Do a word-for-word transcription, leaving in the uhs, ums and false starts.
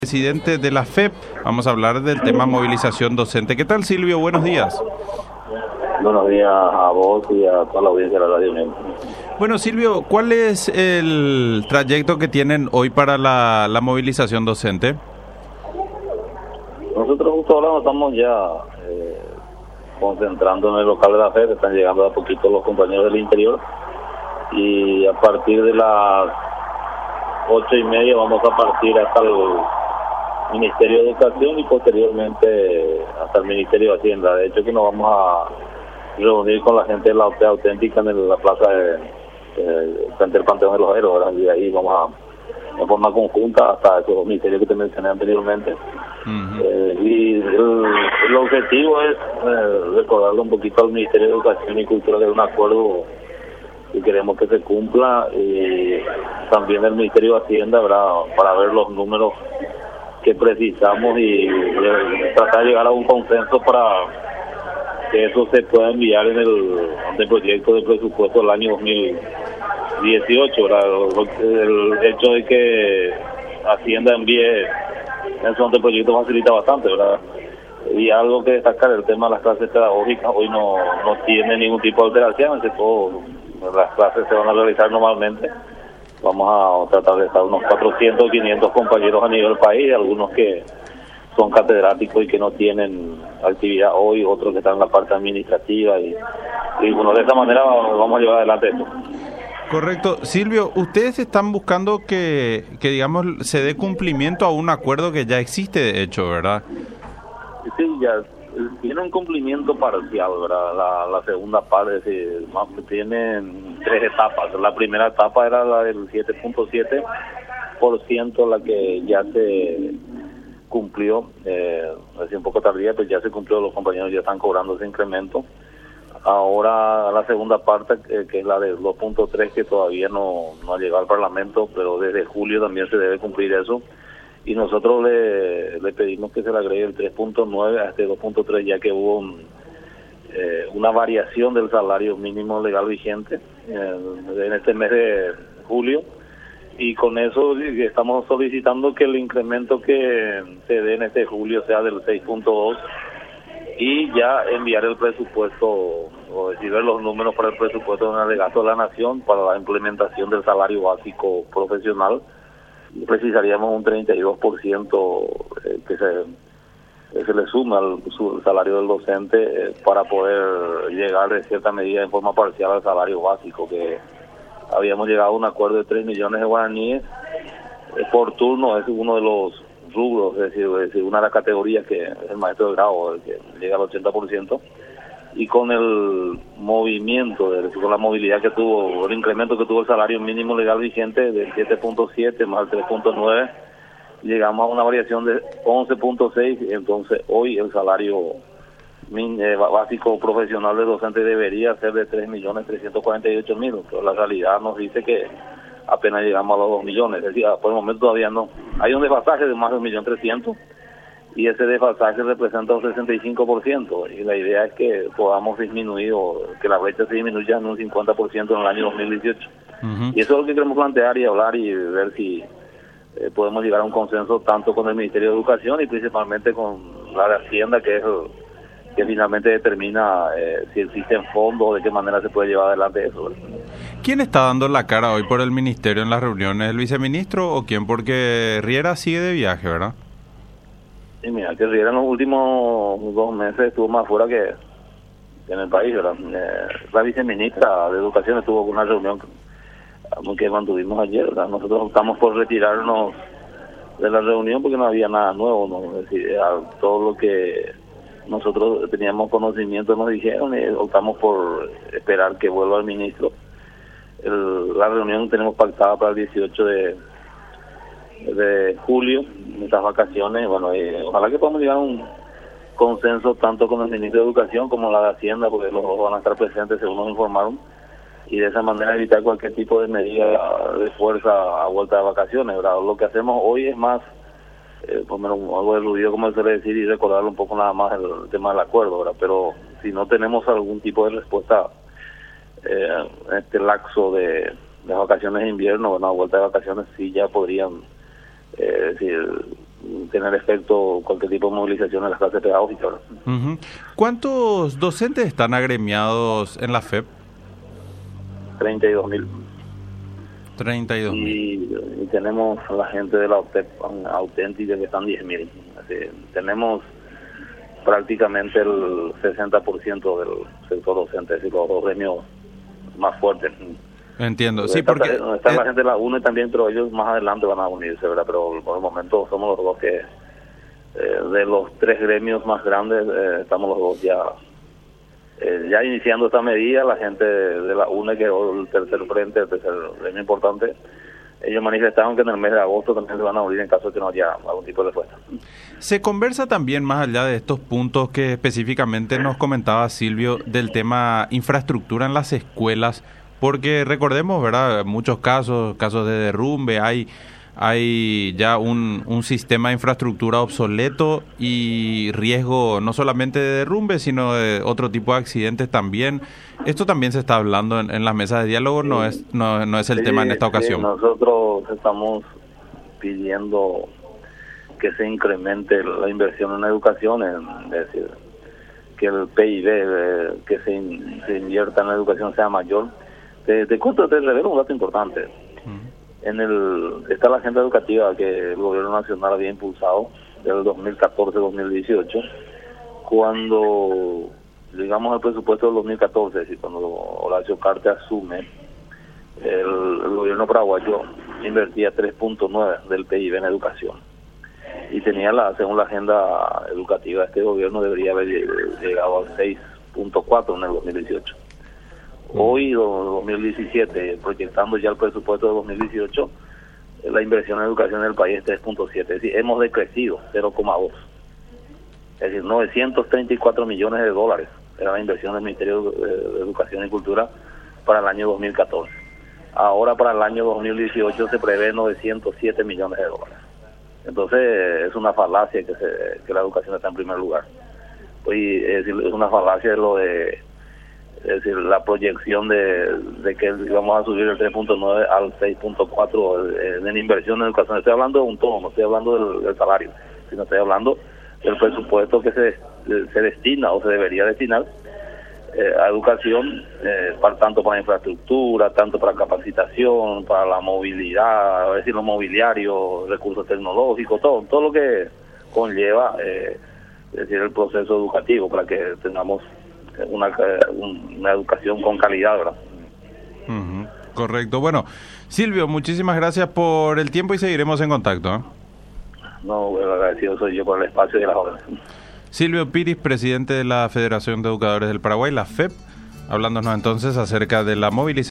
Presidente de la F E P, vamos a hablar del tema movilización docente. ¿Qué tal, Silvio? Buenos días. Buenos días a vos y a toda la audiencia de la Radio Unión. Bueno, Silvio, ¿cuál es el trayecto que tienen hoy para la, la movilización docente? Nosotros justo ahora nos estamos ya eh, concentrando en el local de la F E P, están llegando de a poquito los compañeros del interior y a partir de las ocho y media vamos a partir hasta el Ministerio de Educación y posteriormente hasta el Ministerio de Hacienda. De hecho que nos vamos a reunir con la gente de la O T E auténtica en la plaza de, de frente al Panteón de los Héroes, ¿verdad? Y ahí vamos a, de forma conjunta hasta esos ministerios que te mencioné anteriormente. Uh-huh. eh, y el, el objetivo es eh, recordarle un poquito al Ministerio de Educación y Cultura que es un acuerdo que queremos que se cumpla, y también el Ministerio de Hacienda, ¿verdad? Para ver los números que precisamos y eh, tratar de llegar a un consenso para que eso se pueda enviar en el, en el proyecto de presupuesto del año dos mil dieciocho. ¿verdad? El hecho de que Hacienda envíe ese anteproyecto facilita bastante, ¿verdad? Y algo que destacar, el tema de las clases pedagógicas hoy no, no tiene ningún tipo de alteración, es todo, las clases se van a realizar normalmente. Vamos a tratar de estar unos cuatrocientos, quinientos compañeros a nivel país, algunos que son catedráticos y que no tienen actividad hoy, otros que están en la parte administrativa y, y bueno, de esa manera vamos a llevar adelante esto. Correcto. Silvio, ustedes están buscando que, que digamos, se dé cumplimiento a un acuerdo que ya existe, de hecho, ¿verdad? Sí, ya tiene un cumplimiento parcial, ¿verdad? La, la segunda parte, sí, más tiene tres etapas. La primera etapa era la del siete punto siete por ciento, la que ya se cumplió, eh, es un poco tardía, pero ya se cumplió, los compañeros ya están cobrando ese incremento. Ahora la segunda parte, eh, que es la del dos punto tres, que todavía no, no ha llegado al Parlamento, pero desde julio también se debe cumplir eso. Y nosotros le, le pedimos que se le agregue el tres punto nueve a este dos punto tres, ya que hubo un, eh, una variación del salario mínimo legal vigente eh, en este mes de julio, y con eso estamos solicitando que el incremento que se dé en este julio sea del seis punto dos y ya enviar el presupuesto, o decir, ver los números para el presupuesto de un alegato de la Nación para la implementación del salario básico profesional. Precisaríamos un treinta y dos por ciento eh, que se, que se le suma al su, salario del docente eh, para poder llegar de cierta medida en forma parcial al salario básico, que habíamos llegado a un acuerdo de tres millones de guaraníes eh, por turno. Es uno de los rubros, es decir, es decir, una de las categorías que es el maestro de grado, el que llega al ochenta por ciento, y con el movimiento, es decir, con la movilidad que tuvo, el incremento que tuvo el salario mínimo legal vigente del siete punto siete más el tres punto nueve, llegamos a una variación de once punto seis. Entonces hoy el salario min, eh, básico profesional de docente debería ser de tres millones trescientos cuarenta y ocho mil, pero la realidad nos dice que apenas llegamos a los dos millones, es decir, por el momento todavía no. Hay un desfasaje de más de un millón trescientos, y ese desfasaje representa un sesenta y cinco por ciento, y la idea es que podamos disminuir, o que la brecha se disminuya en un cincuenta por ciento en el año dos mil dieciocho. Uh-huh. Y eso es lo que queremos plantear y hablar y ver si eh, podemos llegar a un consenso tanto con el Ministerio de Educación y principalmente con la de Hacienda, que es el, que finalmente determina eh, si existen fondos o de qué manera se puede llevar adelante eso, ¿verdad? ¿Quién está dando la cara hoy por el Ministerio en las reuniones? ¿El viceministro o quién? Porque Riera sigue de viaje, ¿verdad? Sí, mira, que Riera en los últimos dos meses estuvo más fuera que, que en el país, ¿verdad? Eh, la viceministra de Educación estuvo con una reunión que, que mantuvimos ayer, ¿verdad? Nosotros optamos por retirarnos de la reunión porque no había nada nuevo, ¿no? Es decir, todo lo que nosotros teníamos conocimiento nos dijeron y optamos por esperar que vuelva el ministro. El, la reunión tenemos pactada para el dieciocho de de julio, en estas vacaciones. Bueno, eh, ojalá que podamos llegar a un consenso tanto con el ministro de Educación como la de Hacienda, porque los dos van a estar presentes según nos informaron, y de esa manera evitar cualquier tipo de medida de fuerza a vuelta de vacaciones, ¿verdad? Lo que hacemos hoy es más eh, por menos algo de ruido, como se suele decir, y recordarle un poco nada más el, el tema del acuerdo, ¿verdad? Pero si no tenemos algún tipo de respuesta eh, en este lapso de, de vacaciones de invierno, bueno, a vuelta de vacaciones sí ya podrían eh, decir, tener efecto cualquier tipo de movilización en las clases pedagógicas. Uh-huh. ¿Cuántos docentes están agremiados en la F E P? treinta y dos mil. treinta y dos mil. Y, y tenemos a la gente de la O T E P auténtica que están diez mil. Tenemos prácticamente el sesenta por ciento del sector docente, es decir, los gremios más fuertes. Entiendo, sí, está, porque... Está eh, la gente de la U N E también, pero ellos más adelante van a unirse, ¿verdad? Pero por el momento somos los dos que, eh, de los tres gremios más grandes, eh, estamos los dos ya eh, ya iniciando esta medida. La gente de la U N E, que es el tercer frente, el tercer gremio importante, ellos manifestaron que en el mes de agosto también se van a unir en caso de que no haya algún tipo de respuesta. Se conversa también, más allá de estos puntos que específicamente nos comentaba Silvio, del tema infraestructura en las escuelas, porque recordemos, ¿verdad?, muchos casos, casos de derrumbe, hay hay ya un, un sistema de infraestructura obsoleto y riesgo no solamente de derrumbe, sino de otro tipo de accidentes también. Esto también se está hablando en, en las mesas de diálogo, no es no, no es el sí, tema en esta ocasión. Sí, nosotros estamos pidiendo que se incremente la inversión en educación, es decir, que el P I B eh, que se, in, se invierta en la educación sea mayor. Te, te cuento, te revelo un dato importante. Uh-huh. En el está la agenda educativa que el gobierno nacional había impulsado del dos mil catorce a dos mil dieciocho, cuando digamos el presupuesto del dos mil catorce, es decir, cuando Horacio Cartes asume, el, el gobierno paraguayo invertía tres punto nueve del P I B en educación, y tenía la según la agenda educativa este gobierno debería haber llegado al seis punto cuatro en el dos mil dieciocho. Hoy, dos mil diecisiete, proyectando ya el presupuesto de dos mil dieciocho, la inversión en educación en el país es tres punto siete, es decir, hemos decrecido cero coma dos. Es decir, novecientos treinta y cuatro millones de dólares era la inversión del Ministerio de Educación y Cultura para el año dos mil catorce. Ahora para el año dos mil dieciocho se prevé novecientos siete millones de dólares. Entonces es una falacia que, se, que la educación está en primer lugar. Y, es decir, es una falacia lo de... Es decir, la proyección de, de que vamos a subir el tres punto nueve al seis punto cuatro en, en inversión en educación. Estoy hablando de un todo, no estoy hablando del, del salario, sino estoy hablando del presupuesto que se, se destina o se debería destinar eh, a educación, eh, para, tanto para infraestructura, tanto para capacitación, para la movilidad, es decir, los mobiliarios, recursos tecnológicos, todo, todo lo que conlleva eh, es decir, el proceso educativo para que tengamos Una, una educación con calidad, ¿verdad? Uh-huh. Correcto. Bueno, Silvio, muchísimas gracias por el tiempo y seguiremos en contacto, ¿eh? No, bueno, agradecido soy yo por el espacio y las órdenes. Silvio Piris, presidente de la Federación de Educadores del Paraguay, la F E P, hablándonos entonces acerca de la movilización